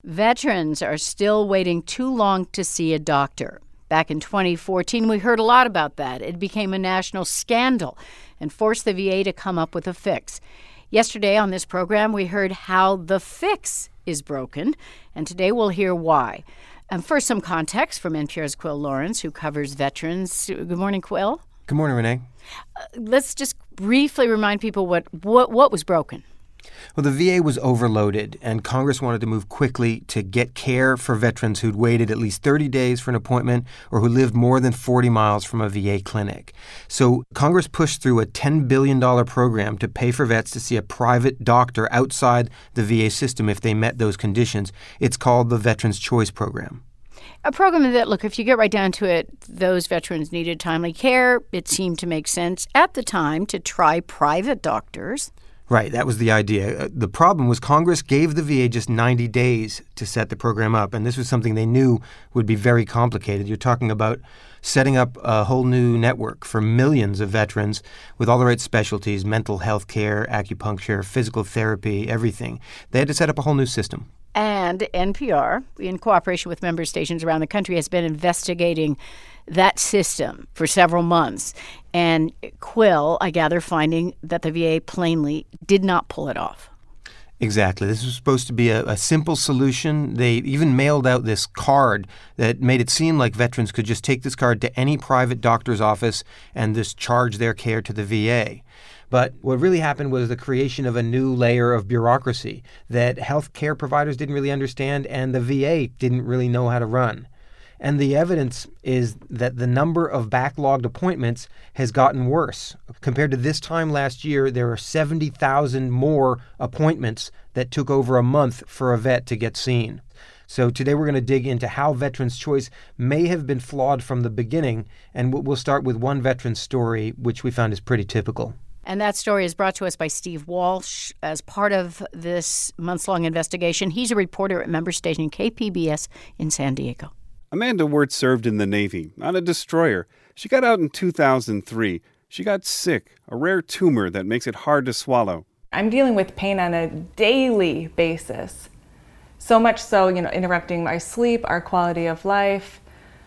Veterans are still waiting too long to see a doctor. Back in 2014, we heard a lot about that. It became a national scandal and forced the VA to come up with a fix. Yesterday on this program, we heard how the fix is broken, and today we'll hear why. First, some context from NPR's Quill Lawrence, who covers veterans. Good morning, Quill. Good morning, Renee. Let's just briefly remind people what was broken. Well, the VA was overloaded, and Congress wanted to move quickly to get care for veterans who'd waited at least 30 days for an appointment or who lived more than 40 miles from a VA clinic. So Congress pushed through a $10 billion program to pay for vets to see a private doctor outside the VA system if they met those conditions. It's called the Veterans Choice Program. A program that, look, if you get right down to it, those veterans needed timely care. It seemed to make sense at the time to try private doctors. Right, that was the idea. The problem was Congress gave the VA just 90 days to set the program up, and this was something they knew would be very complicated. You're talking about setting up a whole new network for millions of veterans with all the right specialties, mental health care, acupuncture, physical therapy, everything. They had to set up a whole new system. And NPR, in cooperation with member stations around the country, has been investigating that system for several months. And Quill, I gather, finding that the VA plainly did not pull it off. Exactly. This was supposed to be a simple solution. They even mailed out this card that made it seem like veterans could just take this card to any private doctor's office and just charge their care to the VA. But what really happened was the creation of a new layer of bureaucracy that health care providers didn't really understand and the VA didn't really know how to run. And the evidence is that the number of backlogged appointments has gotten worse. Compared to this time last year, there are 70,000 more appointments that took over a month for a vet to get seen. So today we're going to dig into how Veterans Choice may have been flawed from the beginning, and we'll start with one veteran's story, which we found is pretty typical. And that story is brought to us by Steve Walsh as part of this months-long investigation. He's a reporter at member station KPBS in San Diego. Amanda Wirtz served in the Navy on a destroyer. She got out in 2003. She got sick, a rare tumor that makes it hard to swallow. I'm dealing with pain on a daily basis. So much so, interrupting my sleep, our quality of life,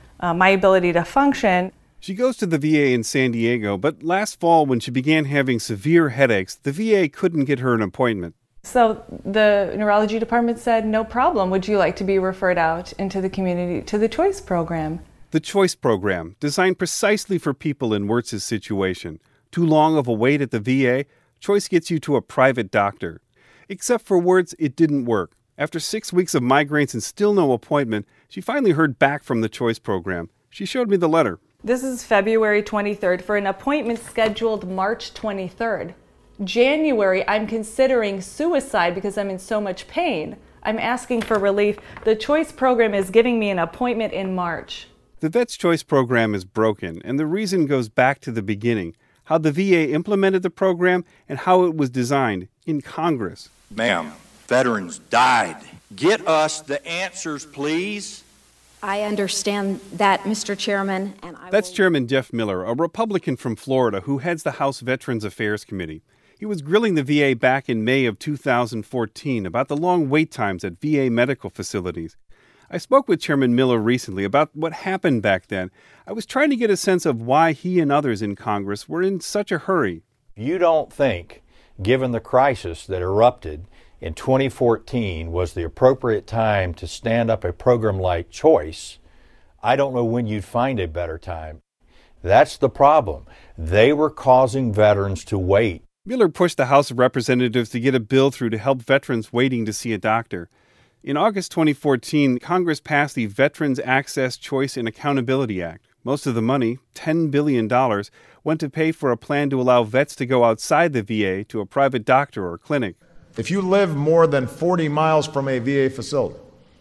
my ability to function. She goes to the VA in San Diego, but last fall when she began having severe headaches, the VA couldn't get her an appointment. So the neurology department said, no problem. Would you like to be referred out into the community to the Choice Program? The Choice Program, designed precisely for people in Wirtz's situation. Too long of a wait at the VA, Choice gets you to a private doctor. Except for Wirtz, it didn't work. After 6 weeks of migraines and still no appointment, she finally heard back from the Choice Program. She showed me the letter. This is February 23rd for an appointment scheduled March 23rd. January, I'm considering suicide because I'm in so much pain. I'm asking for relief. The Choice Program is giving me an appointment in March. The Vets Choice Program is broken, and the reason goes back to the beginning, how the VA implemented the program and how it was designed in Congress. Ma'am, veterans died. Get us the answers, please. I understand that, Mr. Chairman. That's Chairman Jeff Miller, a Republican from Florida who heads the House Veterans Affairs Committee. He was grilling the VA back in May of 2014 about the long wait times at VA medical facilities. I spoke with Chairman Miller recently about what happened back then. I was trying to get a sense of why he and others in Congress were in such a hurry. You don't think, given the crisis that erupted in 2014, was the appropriate time to stand up a program like Choice? I don't know when you'd find a better time. That's the problem. They were causing veterans to wait. Miller pushed the House of Representatives to get a bill through to help veterans waiting to see a doctor. In August 2014, Congress passed the Veterans Access, Choice, and Accountability Act. Most of the money, $10 billion, went to pay for a plan to allow vets to go outside the VA to a private doctor or clinic. If you live more than 40 miles from a VA facility,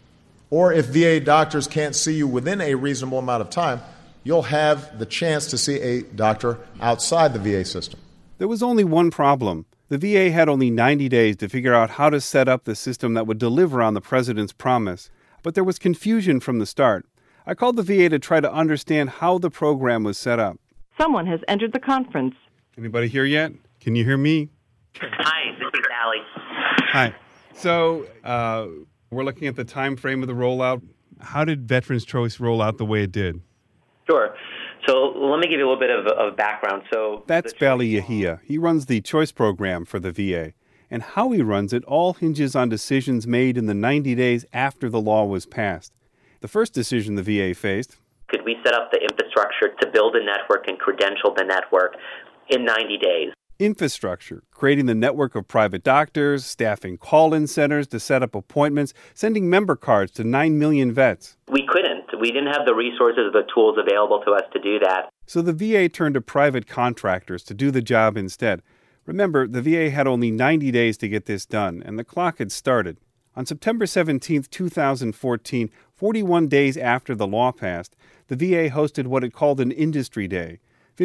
or if VA doctors can't see you within a reasonable amount of time, you'll have the chance to see a doctor outside the VA system. There was only one problem. The VA had only 90 days to figure out how to set up the system that would deliver on the president's promise. But there was confusion from the start. I called the VA to try to understand how the program was set up. Someone has entered the conference. Anybody here yet? Can you hear me? Hi, this is Allie. Hi. So, We're looking at the time frame of the rollout. How did Veterans Choice roll out the way it did? Sure. So let me give you a little bit of background. That's Bally Yahia. He runs the Choice program for the VA. And how he runs it all hinges on decisions made in the 90 days after the law was passed. The first decision the VA faced: could we set up the infrastructure to build a network and credential the network in 90 days? Infrastructure, creating the network of private doctors, staffing call-in centers to set up appointments, sending member cards to 9 million vets. We couldn't. We didn't have the resources or the tools available to us to do that. So the VA turned to private contractors to do the job instead. Remember, the VA had only 90 days to get this done, and the clock had started. On September 17, 2014, 41 days after the law passed, the VA hosted what it called an industry day.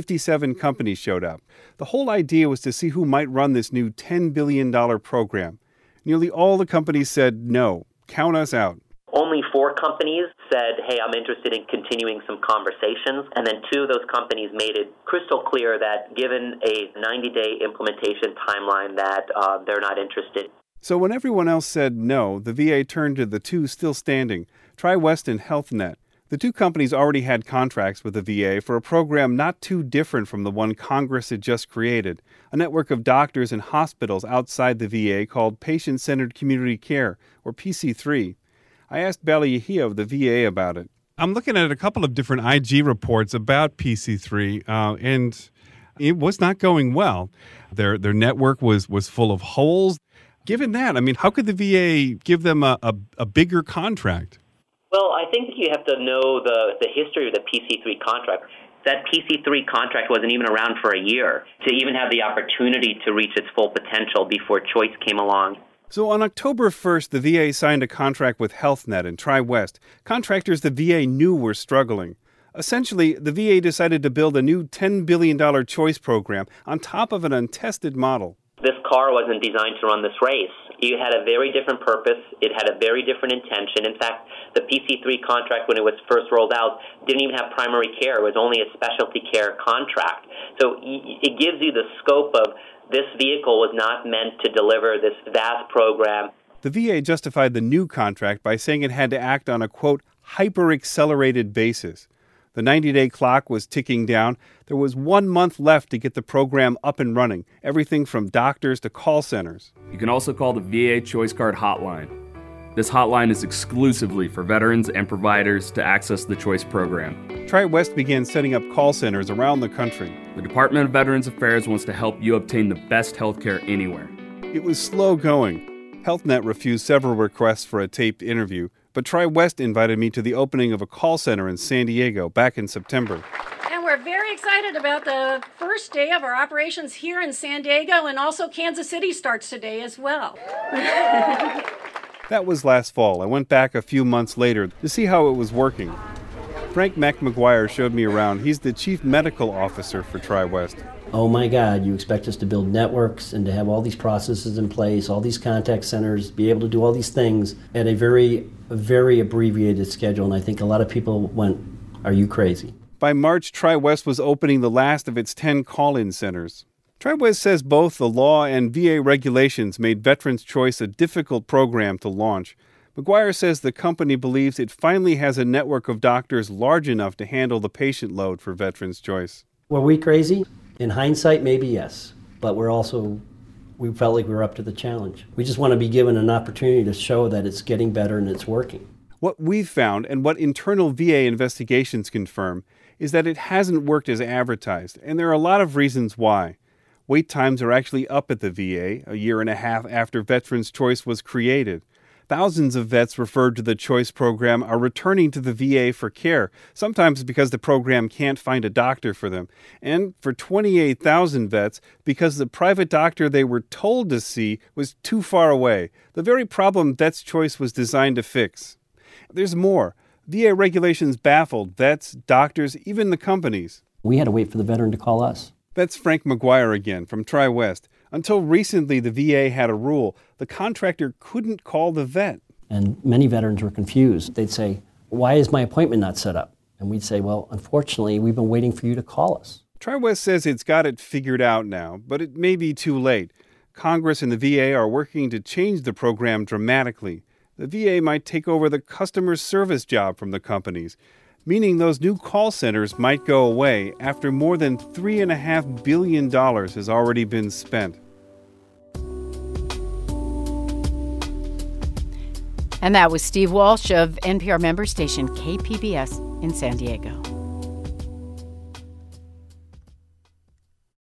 57 companies showed up. The whole idea was to see who might run this new $10 billion program. Nearly all the companies said no. Count us out. Only 4 companies said, hey, I'm interested in continuing some conversations. And then 2 of those companies made it crystal clear that given a 90-day implementation timeline that they're not interested. So when everyone else said no, the VA turned to the 2 still standing, TriWest and HealthNet. The 2 companies already had contracts with the VA for a program not too different from the one Congress had just created, a network of doctors and hospitals outside the VA called Patient-Centered Community Care, or PC3. I asked Bally Yahia of the VA about it. I'm looking at a couple of different IG reports about PC3, and it was not going well. Their network was full of holes. Given that, I mean, how could the VA give them a bigger contract? Well, I think you have to know the history of the PC3 contract. That PC3 contract wasn't even around for a year to even have the opportunity to reach its full potential before Choice came along. So on October 1st, the VA signed a contract with HealthNet and TriWest, contractors the VA knew were struggling. Essentially, the VA decided to build a new $10 billion Choice program on top of an untested model. This car wasn't designed to run this race. It had a very different purpose. It had a very different intention. In fact, the PC3 contract, when it was first rolled out, didn't even have primary care. It was only a specialty care contract. So it gives you the scope of this vehicle was not meant to deliver this vast program. The VA justified the new contract by saying it had to act on a, quote, hyper-accelerated basis. The 90-day clock was ticking down. There was 1 month left to get the program up and running, everything from doctors to call centers. You can also call the VA Choice Card hotline. This hotline is exclusively for veterans and providers to access the Choice program. TriWest began setting up call centers around the country. The Department of Veterans Affairs wants to help you obtain the best health care anywhere. It was slow going. HealthNet refused several requests for a taped interview, but TriWest invited me to the opening of a call center in San Diego back in September. And we're very excited about the first day of our operations here in San Diego, and also Kansas City starts today as well. That was last fall. I went back a few months later to see how it was working. Frank McMcGuire showed me around. He's the chief medical officer for TriWest. Oh my God, you expect us to build networks and to have all these processes in place, all these contact centers, be able to do all these things at a very abbreviated schedule. And I think a lot of people went, are you crazy? By March, TriWest was opening the last of its 10 call-in centers. TriWest says both the law and VA regulations made Veterans Choice a difficult program to launch. McGuire says the company believes it finally has a network of doctors large enough to handle the patient load for Veterans Choice. Were we crazy? In hindsight, maybe yes. But we felt like we were up to the challenge. We just want to be given an opportunity to show that it's getting better and it's working. What we've found, and what internal VA investigations confirm, is that it hasn't worked as advertised, and there are a lot of reasons why. Wait times are actually up at the VA, a year and a half after Veterans Choice was created. Thousands of vets referred to the Choice program are returning to the VA for care, sometimes because the program can't find a doctor for them, and for 28,000 vets because the private doctor they were told to see was too far away, the very problem Vets Choice was designed to fix. There's more. VA regulations baffled vets, doctors, even the companies. We had to wait for the veteran to call us. That's Frank McGuire again from TriWest. Until recently, the VA had a rule. The contractor couldn't call the vet. And many veterans were confused. They'd say, why is my appointment not set up? And we'd say, well, unfortunately, we've been waiting for you to call us. TriWest says it's got it figured out now, but it may be too late. Congress and the VA are working to change the program dramatically. The VA might take over the customer service job from the companies, meaning those new call centers might go away after more than $3.5 billion has already been spent. And that was Steve Walsh of NPR member station KPBS in San Diego.